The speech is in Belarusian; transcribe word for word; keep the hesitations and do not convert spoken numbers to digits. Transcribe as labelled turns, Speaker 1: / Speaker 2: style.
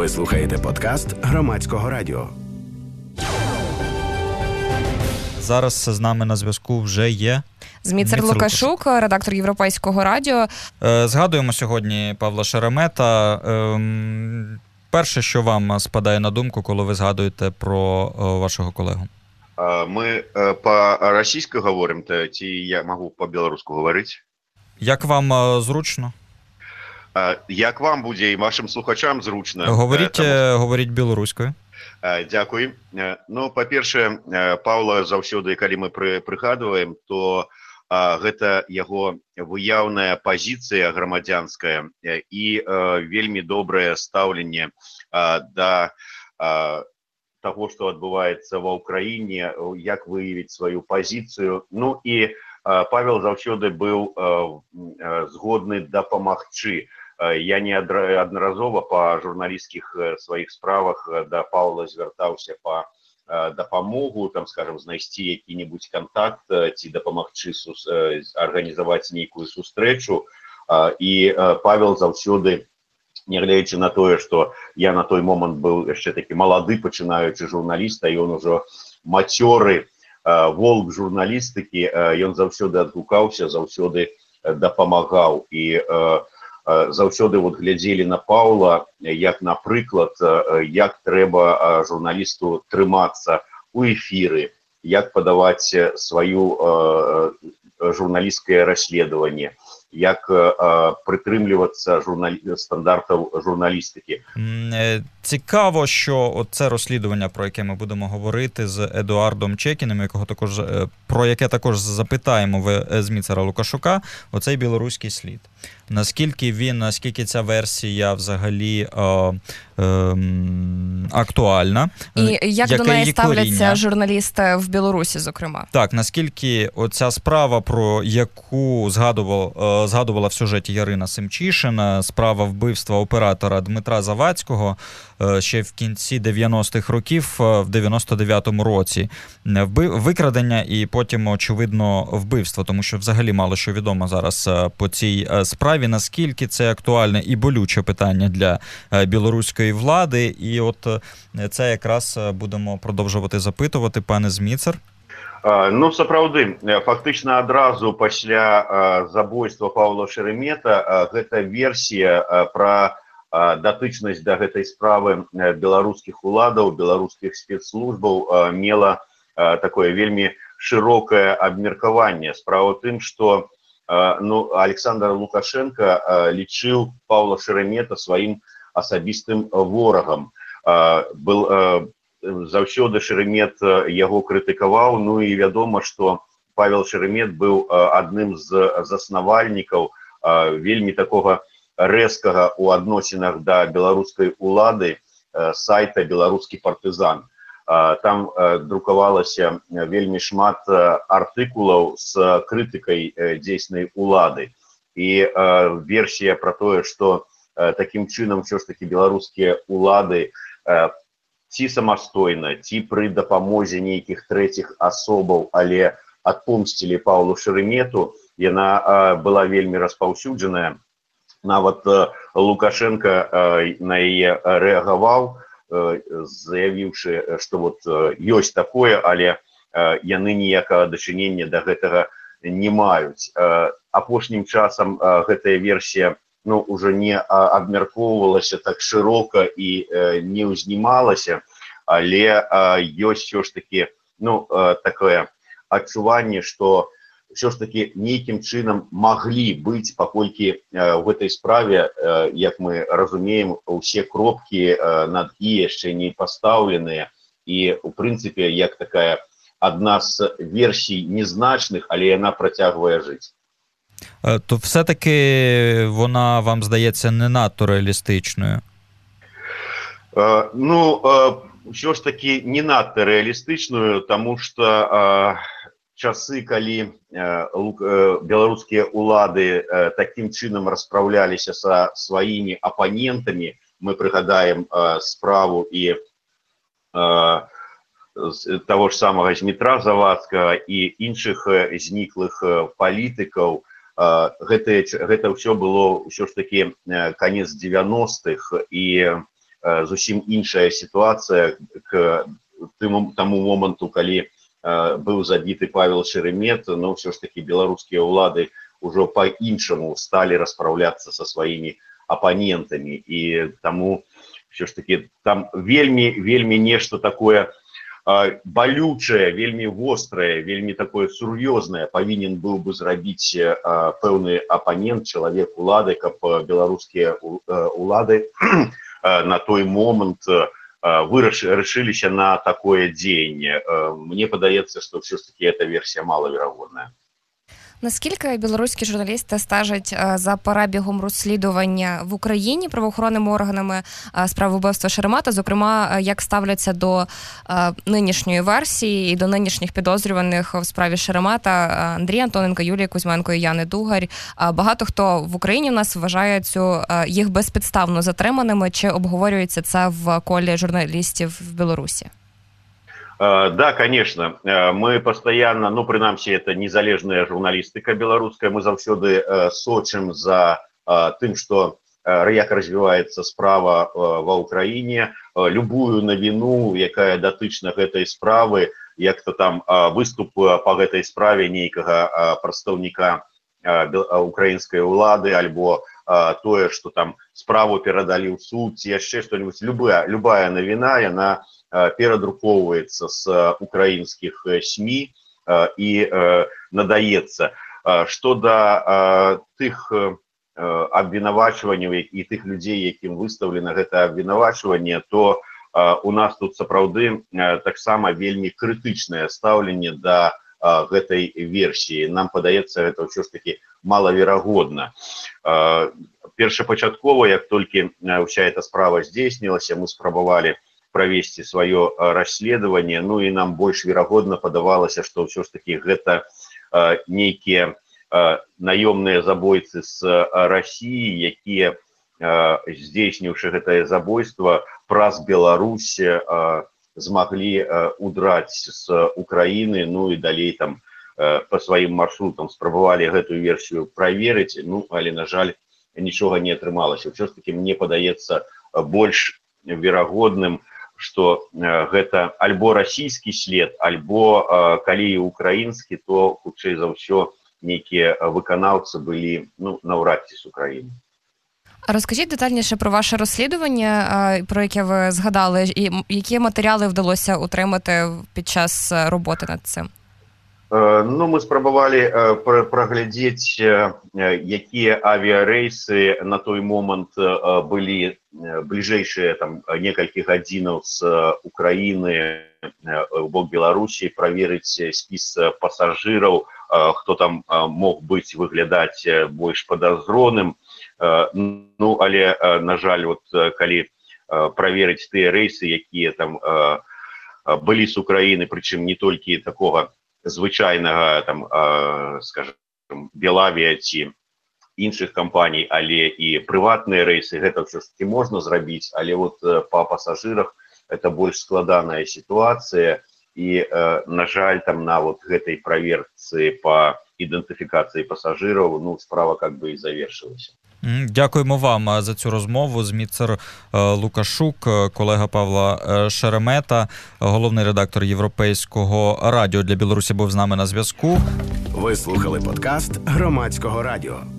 Speaker 1: Ви слухаєте подкаст Громадського радіо.
Speaker 2: Зараз з нами на зв'язку вже є
Speaker 3: Зміцер Лукашук, редактор Європейського радіо.
Speaker 2: Згадуємо сьогодні Павла Шеремета. Перше, що вам спадає на думку, коли ви згадуєте про вашого колегу?
Speaker 4: Ми по-російськи говоримо, чи я можу по-білоруську говорити?
Speaker 2: Як вам зручно?
Speaker 4: Як вам буде і вашим слухачам зручно.
Speaker 2: Говоріть, тому... говоріть білоруською.
Speaker 4: Дякую. Ну, па-першае, Паўла заўсёды, калі мы пры, прыгадваем, то а, гэта яго выяўная пазіцыя грамадзянская і а, вельмі добрае стаўленне а, да а, таго, што адбываецца ва ўкраіне, як выявіць сваю пазіцыю. Ну і а, Павел заўсёды быў а, згодны дапамагчы. Я неаднаразова па журналісцкіх сваіх справах да Паўла звяртаўся па дапамогу, там, скажем, знайсці які-небудзь контакт ці дапамагчы арганізаваць нейкую сустрэчу. І Павел заўсёды, нягледзячы на тое, што я на той момант быў яшчэ такі малады пачынаючы журналіст, а ён ужо мацёры волк журналістыкі, ён заўсёды адгукаўся, заўсёды дапамагаў. І заўсёды вот глядзелі на Паўла, як, напрыклад, як трэба журналісту трымацца ў эфіры, як падаваць сваю журналісцкае расследаванне, як прытрымлівацца журналі... стандартаў журналістики.
Speaker 2: Цікаво, що це розслідування, про яке ми будемо говорити з Едуардом Чекіним, якого також, про яке також запитаємо в Зміцера Лукашука, оцей білоруський слід. Наскільки він, наскільки ця версія взагалі е, е, актуальна.
Speaker 3: І як до неї ставляться журналісти в Білорусі, зокрема.
Speaker 2: Так, наскільки оця справа, про яку згадував, е, згадувала в сюжеті Ярина Семчишина, справа вбивства оператора Дмитра Завадського, е, ще в кінці дев'яностих років, е, в дев'яносто дев'ятому році, Вбив, викрадення і потім, очевидно, вбивство, тому що взагалі мало що відомо зараз е, по цій е, справі. Наскільки це актуальне і болюче питання для білоруської влади. І от це якраз будемо продовжувати запитувати, пане Зміцер.
Speaker 4: Ну, сапраўды, фактычна адразу пасля забойства Паўла Шеремета гэта версія пра датычнасць да гэтай справы беларускіх уладаў, беларускіх спецслужбаў мела такое вельмі шырокае абмеркаванне. Справа ў тым, што ну, Александр Лукашенко лічыў Паўла Шеремета сваім асабістым ворагам. Был заўсёды Шеремет яго крытыкаваў, ну і вядома, што Павел Шеремет быў адным з заснавальнікаў вельмі такога рэзкага ў адносінах да беларускай улады сайта «Беларускі партызан». Там друкавалася вельмі шмат артыкулаў з крытыкай дзейснай улады. І версія пра тое, што такім чынам ўсё ж такі беларускія улады ці самастойна, ці пры дапамозе нейкіх трэціх асобаў, але адпомсцілі Паўлу Шеремету, яна была вельмі распаўсюджаная. Нават Лукашенко на яе рэагаваў, заявіўшы, што вот ёсць такое, але яны ніякага дачынення да гэтага не маюць. Апошнім часам гэтая версія ну, уже не абмяркоўвалася так шырока і не ўзнімалася, але ёсць ўсё ж такі ну, такое адчуванне, што ўсё ж такі нейкім чынам маглі быць, паколькі в гэтай справе, як мы разумеем, усе кропкі над «і» яшчэ не пастаўленыя. І, у прынцыпе, як такая адна з версій незначных, але яна працягвае жыць.
Speaker 2: То все-таки вона, вам здається, не надто реалістичною?
Speaker 4: Ну, ўсё ж такі не надто реалістичною, тому што часы, калі беларускія улады такім чынам распраўляліся са сваімі апанентамі, мы прыгадаем справу і таго ж самага Дмітра Завадскага і іншых зніклых палітыкаў, гэта, гэта ўсё было ўсё ж такі канец девяностых, і зусім іншая сітуацыя к таму моманту, калі быў забіты Павел Шеремет, но ўсё ж таки беларускія ўлады ўжо па-іншаму сталі распраўляцца са сваімі апанентамі, і таму ўсё ж таки там вельмі вельмі нешта такое балючае, вельмі вострае, вельмі такое сур'ёзнае павінен быў бы зрабіць пэўны апанент, чалавек улады, каб беларускія улады на той момант вырашыліся на такое дзеянне. Мне падаецца, што ўсё ж таки эта версія малаверагодная.
Speaker 3: Наскільки білоруські журналісти стежать за перебігом розслідування в Україні правоохоронними органами справи вбивства Шеремета, зокрема, як ставляться до нинішньої версії і до нинішніх підозрюваних в справі Шеремета Андрія Антоненка, Юлії Кузьменко і Яни Дугарь? Багато хто в Україні у нас вважає цю їх безпідставно затриманими. Чи обговорюється це в колі журналістів в Білорусі?
Speaker 4: Да, конечно. Мы постоянно, ну, принамсі, это незалежная журналистика белорусская, мы заўсёды сочым за тым, что як развивается справа ва Украине, любую навіну, якая датычна гэтай справы, як-то там выступ по гэтай справе нейкага прадстаўніка украинской улады, альбо тое, что там справу перадалі ў суд, яшчэ што-нибудь, любая, любая навіна, яна перадрукоўваецца з украінскіх СМІ і надаецца. Што да тых абвінавачванняў і тых людзей, якім выстаўлена гэта абвінавачванне, то у нас тут сапраўды таксама вельмі крытычнае стаўленне да гэтай версіі. Нам падаецца, гэта ўсё ж такі малаверагодна. Першапачаткова, як толькі ўся эта справа здзейснілася, мы спрабавалі правесці сваё расследаванне, ну і нам больш верагодна падавалася, што ўсё ж такі гэта нейкія наёмныя забойцы з Расіі, якія, здзейсніўшы гэтае забойства, праз Беларусь змаглі удраць з Украіны, ну і далей там па сваім маршрутам спрабавалі гэтую версію праверыць, ну, але, на жаль, нічога не атрымалася. Ўсё ж такі мне падаецца больш верагодным, што гэта альбо расійскі след, альбо калі і украінскі, то хутчэй за ўсё нейкія выканаўцы былі, ну, наўрад ці з Украіны.
Speaker 3: Розкажіть детальніше про ваше розслідування, про яке ви згадали, і які матеріали вдалося отримати під час роботи над цим?
Speaker 4: Ну, мы спрабавалі праглядзець, якія авіарэйсы на той момант былі бліжэйшыя там некалькі гадзінаў з Украіны ў бок Беларусі, праверыць спіс пасажыраў, хто там мог быць выглядаць больш падазроным. Ну, але, на жаль, вот калі праверыць тыя рэйсы, якія там былі з Украіны, прычым не толькі такога звычайнага, там, скажем, Белавія ці іншых кампаній, але і прыватныя рэйсы, гэта ўсё ж таки можна зрабіць, але вот па пасажырах это больш складаная сітуацыя, і, на жаль, там на вот гэтай праверцы па ідэнтыфікацыі пасажыраў, ну, справа как бы і завершилася.
Speaker 2: Дякуємо вам за цю розмову. Зміцер Лукашук, колега Павла Шеремета, головний редактор Європейського радіо для Білорусі, був з нами на зв'язку.
Speaker 1: Ви слухали подкаст Громадського радіо.